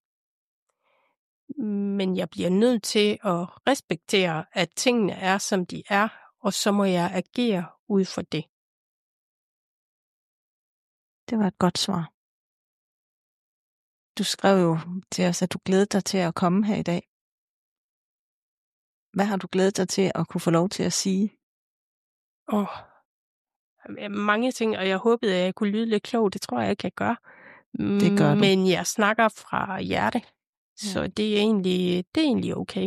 Men jeg bliver nødt til at respektere, at tingene er, som de er, og så må jeg agere ud for det. Det var et godt svar. Du skrev jo til os, at du glædede dig til at komme her i dag. Hvad har du glædet dig til at kunne få lov til at sige? Åh, oh, mange ting, og jeg håbede, at jeg kunne lyde lidt klog. Det tror jeg ikke, jeg gør. Det gør du. Men jeg snakker fra hjerte, ja. Så det er, egentlig, det er egentlig okay.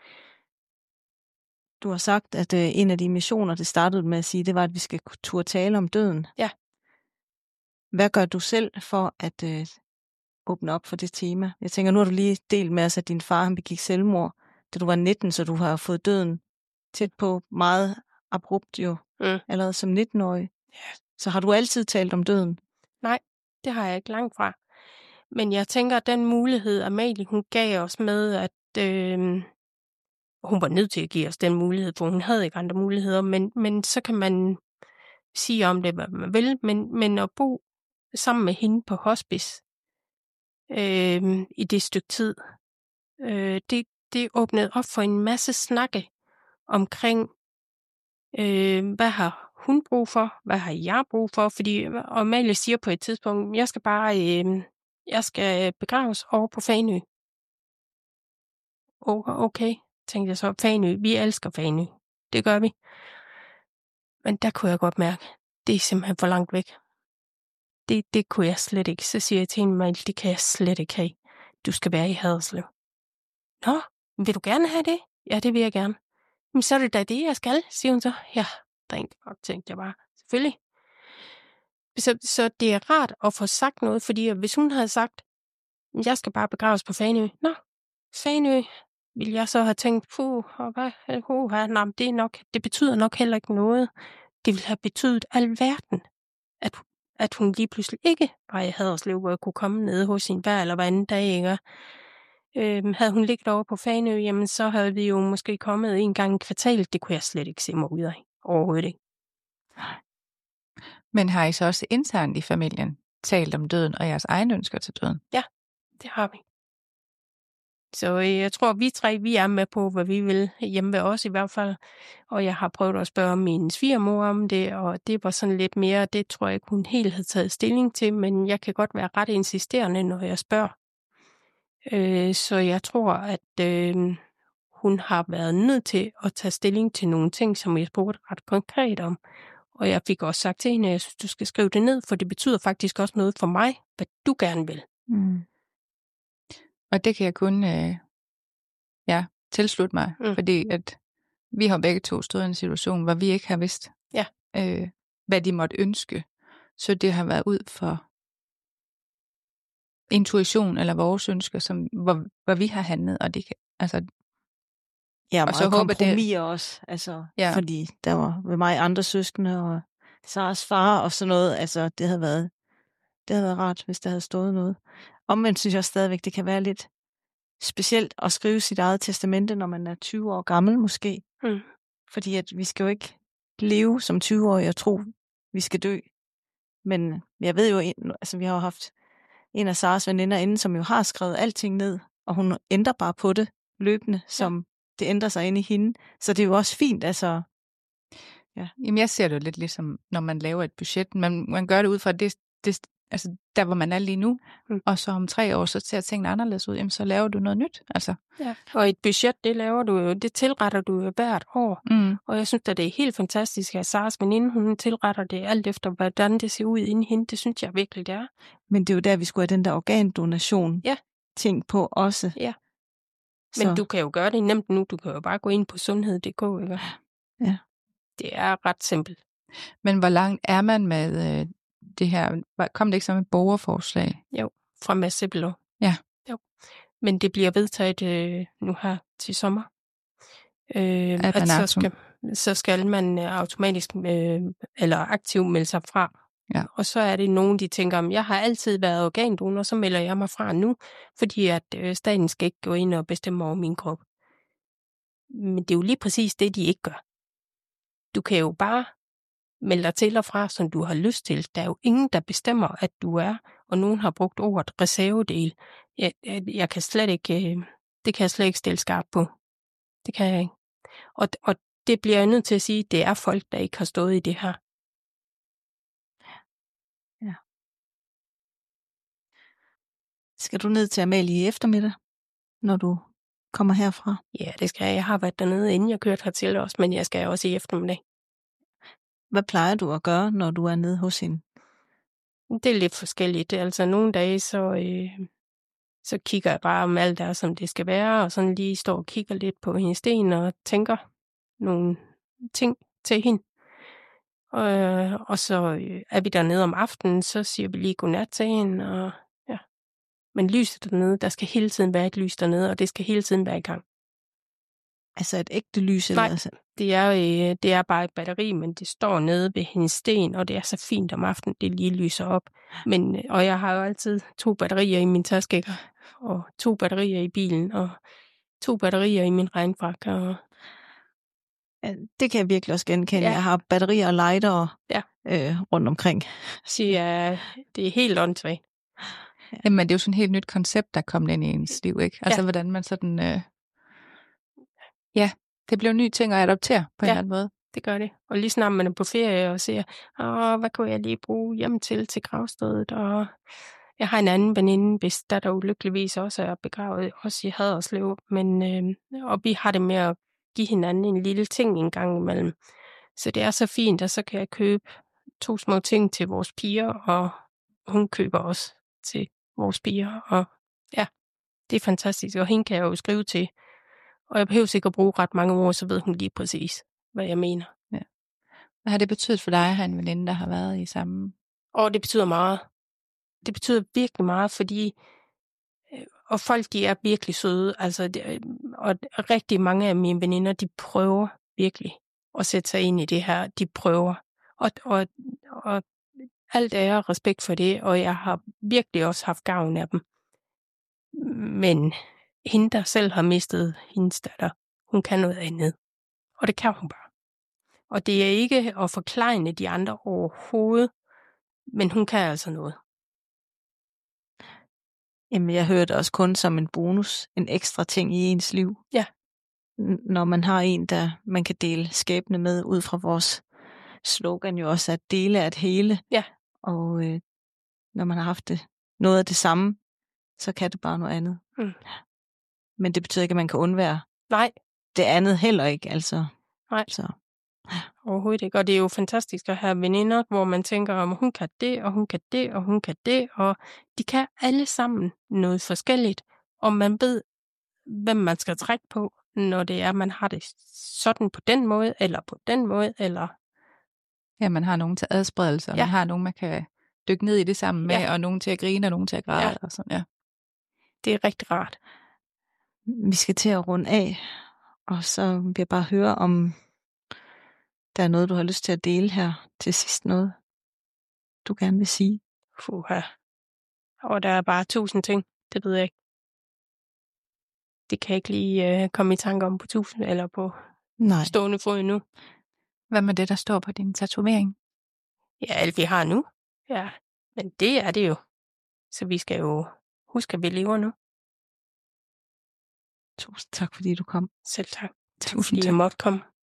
Du har sagt, at øh, en af de missioner, det startede med at sige, det var, at vi skal turde tale om døden. Ja. Hvad gør du selv for at øh, åbne op for det tema? Jeg tænker, nu har du lige delt med os, at din far han begik selvmord, da du var nitten, så du har fået døden tæt på, meget abrupt jo, mm. allerede som nitten-årig. Ja. Så har du altid talt om døden? Nej, det har jeg ikke langt fra. Men jeg tænker, at den mulighed, Amalie hun gav os med, at øh, hun var nødt til at give os den mulighed, for hun havde ikke andre muligheder, men, men så kan man sige om det, hvad man vil, men, men at bo sammen med hende på hospice øh, i det stykke tid, øh, det, det åbnede op for en masse snakke omkring, øh, hvad har hun brug for, hvad har jeg brug for, fordi Amalie siger på et tidspunkt, jeg skal bare, øh, jeg skal begraves over på Fanø. Okay, tænkte jeg så, Fanø, vi elsker Fanø. Det gør vi. Men der kunne jeg godt mærke, det er simpelthen for langt væk. Det, det kunne jeg slet ikke. Så siger jeg til hende, det kan jeg slet ikke have. Du skal være i Haderslev. Nå, vil du gerne have det? Ja, det vil jeg gerne. Men så er det da det, jeg skal, siger hun så. Ja, rent nok, tænkte jeg bare. Selvfølgelig. Så, så det er rart at få sagt noget, fordi hvis hun havde sagt, jeg skal bare begraves på Fanø. Nå, Fanø, vil jeg så have tænkt, puh, og hvad, uh, nej, det, er nok, det betyder nok heller ikke noget. Det ville have betydet alverden, at, at hun lige pludselig ikke var i Haderslev, hvor jeg kunne komme ned hos sin hver eller hver anden dag, ikke? Øhm, havde hun ligget over på Fanø, jamen så havde vi jo måske kommet en gang i kvartalet. Det kunne jeg slet ikke se mig ud af. Overhovedet ikke. Men har I så også internt i familien talt om døden og jeres egne ønsker til døden? Ja, det har vi. Så øh, jeg tror, vi tre, vi er med på, hvad vi vil hjemme ved os i hvert fald. Og jeg har prøvet at spørge min svigermor om det, og det var sådan lidt mere, det tror jeg ikke, hun helt havde taget stilling til, men jeg kan godt være ret insisterende, når jeg spørger. Øh, så jeg tror, at øh, hun har været nødt til at tage stilling til nogle ting, som jeg spurgte ret konkret om. Og jeg fik også sagt til hende, at jeg synes, du skal skrive det ned, for det betyder faktisk også noget for mig, hvad du gerne vil. Mm. Og det kan jeg kun øh, ja, tilslutte mig, mm. fordi at vi har begge to stået i en situation, hvor vi ikke har vidst, ja. øh, hvad de måtte ønske. Så det har været ud for intuition eller vores ønsker, som, hvor, hvor vi har handlet, og det kan, altså... Ja, og så kompromiser også, altså, ja. Fordi der var ved mig andre søskende, og Saras far og sådan noget, altså det havde været, det havde været rart, hvis der havde stået noget. Omvendt synes jeg stadigvæk, det kan være lidt specielt at skrive sit eget testamente, når man er tyve år gammel måske. Mm. Fordi at vi skal jo ikke leve som tyve-årige og tro, vi skal dø. Men jeg ved jo, altså vi har jo haft en af Saras veninder inden, som jo har skrevet alting ned, og hun ændrer bare på det løbende, som ja. Det ændrer sig ind i hende. Så det er jo også fint, altså. Ja. Jamen jeg ser det jo lidt ligesom, når man laver et budget. Man, man gør det ud fra det, det, altså der, hvor man er lige nu. Mm. Og så om tre år, så ser tingene anderledes ud. Jamen så laver du noget nyt, altså. Ja. Og et budget, det laver du jo, det tilretter du jo hvert år. Mm. Og jeg synes, at det er helt fantastisk, at Saras veninde, hun tilretter det alt efter, hvordan det ser ud inde i hende. Det synes jeg virkelig, det er. Men det er jo der, vi skulle have den der organdonation ja. ting på også. Ja. Men så. Du kan jo gøre det nemt nu. Du kan jo bare gå ind på sundhed punktum d k, ikke? Ja. Det er ret simpelt. Men hvor langt er man med øh, det her? Kom det ikke som et borgerforslag? Jo, fra Mads Sebbelov. Ja. Jo. Men det bliver vedtaget øh, nu her til sommer. Øh, at, at så, skal, så skal man automatisk øh, eller aktivt melde sig fra. Ja. Og så er det nogen, de tænker, om jeg har altid været organdonor, så melder jeg mig fra nu, fordi at øh, staten skal ikke gå ind og bestemme over min krop. Men det er jo lige præcis det, de ikke gør. Du kan jo bare melde dig til og fra, som du har lyst til. Der er jo ingen, der bestemmer, at du er, og nogen har brugt ordet reservedel. Jeg, jeg, jeg kan slet ikke, øh, det kan jeg slet ikke stille skarp på. Det kan jeg ikke. Og, og det bliver jeg nødt til at sige, det er folk, der ikke har stået i det her. Ja. Skal du ned til Amalie i eftermiddag, når du kommer herfra? Ja, det skal jeg. Jeg har været dernede, inden jeg kørte hertil også, men jeg skal også i eftermiddag. Hvad plejer du at gøre, når du er nede hos hende? Det er lidt forskelligt. Altså nogle dage, så, øh, så kigger jeg bare om alt der, som det skal være, og sådan lige står og kigger lidt på hendes sten og tænker nogle ting til hende. Og, og så er vi dernede om aftenen, så siger vi lige godnat til hende, og ja. Men lyset dernede, der skal hele tiden være et lys dernede, og det skal hele tiden være i gang. Altså et ægte lys? Nej, eller altså? det, er, øh, det er bare et batteri, men det står nede ved hendes sten, og det er så fint om aftenen, det lige lyser op. Men, og jeg har jo altid to batterier i min taske, og to batterier i bilen, og to batterier i min regnfrakke. Og... Ja, det kan jeg virkelig også genkende. Ja. Jeg har batterier og lighter ja. øh, rundt omkring. Så ja, det er helt åndssvagt. Ja. Jamen, det er jo sådan et helt nyt koncept, der er kommet ind i ens liv, ikke? Altså, ja. Hvordan man sådan... Øh... Ja, det bliver en ny ting at adoptere på ja, en eller anden måde. Det gør det. Og lige snart man er på ferie og siger, åh, hvad kunne jeg lige bruge hjem til til gravstedet, og Jeg har en anden veninde, hvis der der ulykkeligvis også er begravet, også i Haderslev, men øh, og vi har det med at give hinanden en lille ting en gang imellem. Så det er så fint, at så kan jeg købe to små ting til vores piger, og hun køber også til vores piger, og ja, det er fantastisk, og hende kan jeg jo skrive til, og jeg behøver sikkert bruge ret mange ord, så ved hun lige præcis, hvad jeg mener. Ja. Hvad har det betydet for dig at have en veninde, der har været i samme? Og det betyder meget. Det betyder virkelig meget, fordi og folk, de er virkelig søde, altså, det, og rigtig mange af mine veninder, de prøver virkelig at sætte sig ind i det her, de prøver, og, og, og alt er respekt for det, og jeg har virkelig også haft gavn af dem. Men hende, der selv har mistet hendes datter, hun kan noget andet, og det kan hun bare. Og det er ikke at forklejne de andre overhovedet, men hun kan altså noget. Jamen, jeg hører det også kun som en bonus, en ekstra ting i ens liv. Ja. Når man har en, der man kan dele skæbne med, ud fra vores slogan jo også, at dele er et hele. Ja. Og øh, når man har haft det, noget af det samme, så kan det bare noget andet. Mm. Men det betyder ikke, at man kan undvære Nej. det andet heller ikke. Altså. Nej. Så. Overhovedet ikke. Og det er jo fantastisk at have veninder, hvor man tænker, om hun kan det, og hun kan det, og hun kan det, og de kan alle sammen noget forskelligt, og man ved, hvem man skal trække på, når det er, man har det sådan på den måde, eller på den måde, eller... Ja, man har nogen til adspredelse, og ja. Man har nogen, man kan dykke ned i det sammen med, ja. Og nogen til at grine, og nogen til at græde, ja. Og sådan, ja. Det er rigtig rart. Vi skal til at runde af, og så vil jeg bare høre, om der er noget, du har lyst til at dele her til sidst, noget du gerne vil sige. Fuha. Og der er bare tusind ting, det ved jeg ikke. Det kan jeg ikke lige uh, komme i tanke om på tusind, eller på Nej. Stående fod nu. Hvad med det, der står på din tatovering? Ja, alt vi har nu. Ja, men det er det jo. Så vi skal jo huske, at vi lever nu. Tusind tak, fordi du kom. Selv tak. Tak, Tusind fordi tak. jeg måtte komme.